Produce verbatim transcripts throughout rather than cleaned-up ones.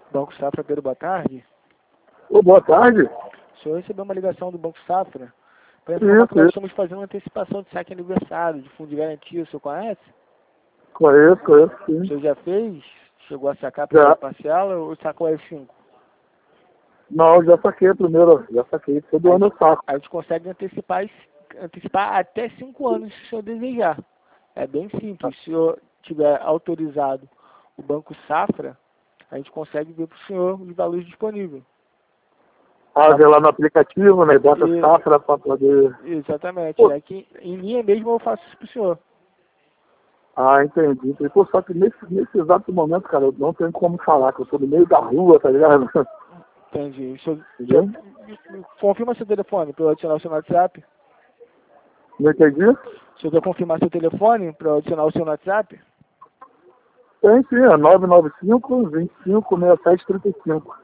Banco Safra, Pedro, boa tarde. Ô, boa tarde. O senhor recebeu uma ligação do Banco Safra para informar que nós estamos fazendo uma antecipação de saque aniversário, de fundo de garantia. O senhor conhece? Conheço, conheço, sim. O senhor já fez? Chegou a sacar a Já. primeira parcela ou sacou a F cinco? Não, já saquei a primeira, já saquei. Todo ano eu saco. A gente consegue antecipar, antecipar até cinco anos, se o senhor desejar. É bem simples. Se o senhor tiver autorizado o Banco Safra, a gente consegue ver para o senhor os valores disponíveis. Ah, ver lá no aplicativo, né? Bota E- safra para poder... Exatamente. Pô. Aqui em linha mesmo eu faço isso para o senhor. Ah, entendi. Pô, só que nesse, nesse exato momento, cara, eu não tenho como falar, que eu tô no meio da rua, tá ligado? Entendi. O senhor, Entendeu? senhor- confirma seu telefone para eu adicionar o seu no WhatsApp. Não entendi? O senhor quer confirmar seu telefone para eu adicionar o seu no WhatsApp? Tem sim, é nove nove cinco, vinte e cinco, sessenta e sete, trinta e cinco.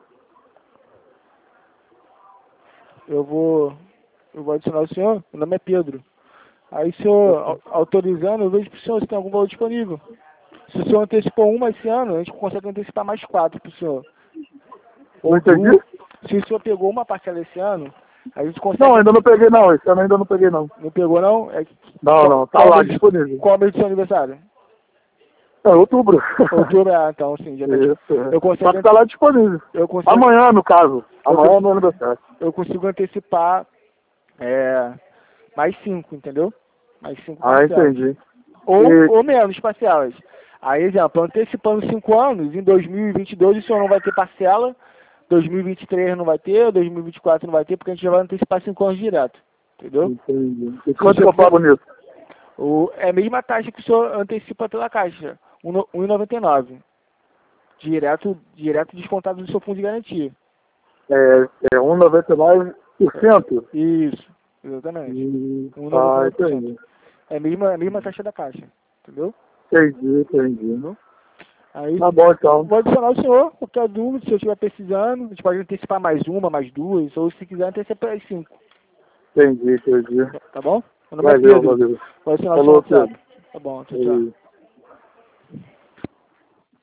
Eu vou, eu vou adicionar o senhor. Meu nome é Pedro. Aí, o senhor au- autorizando, eu vejo para o senhor se tem algum valor disponível. Se o senhor antecipou uma esse ano, a gente consegue antecipar mais quatro para o senhor. Não Ou entendi? duas. Se o senhor pegou uma parcela esse ano, a gente consegue... Não, ainda não peguei não, esse ano ainda não peguei não. Não pegou, não? É... Não, qual, não, tá qual lá, mês, disponível. qual mês do seu aniversário? É outubro. Outubro, ah, então sim, já tá Isso, disponível. é. Eu consigo, Só que tá lá disponível. eu consigo, Amanhã, no caso. Eu Amanhã é consigo- meu aniversário. eu consigo antecipar é, mais cinco, entendeu? Mais cinco Ah, parcelas. entendi. Ou, E- ou menos parcelas. Aí, exemplo, antecipando cinco anos, em dois mil e vinte e dois o senhor não vai ter parcela, dois mil e vinte e três não vai ter, dois mil e vinte e quatro não vai ter, porque a gente já vai antecipar cinco anos direto. Entendeu? Entendi. E quanto que eu pago nisso? O, é a mesma taxa que o senhor antecipa pela caixa, um no- um e noventa e nove. Direto, direto descontado do seu fundo de garantia. É, é um vírgula noventa e nove por cento? Isso, exatamente. Hum, um vírgula ah, noventa e nove por cento. entendi. É a mesma, a mesma taxa da caixa, entendeu? Entendi, entendi. Entendeu? Aí, Tá bom, então. vou adicionar o senhor, qualquer dúvida, se eu estiver precisando, a gente pode antecipar mais uma, mais duas, ou se quiser antecipar as cinco, Entendi, entendi. tá bom? Meu nome é Valeu, Pedro. valeu. Vou adicionar o seu Falou, WhatsApp. Pedro. Tá bom, tchau, tchau. Aí.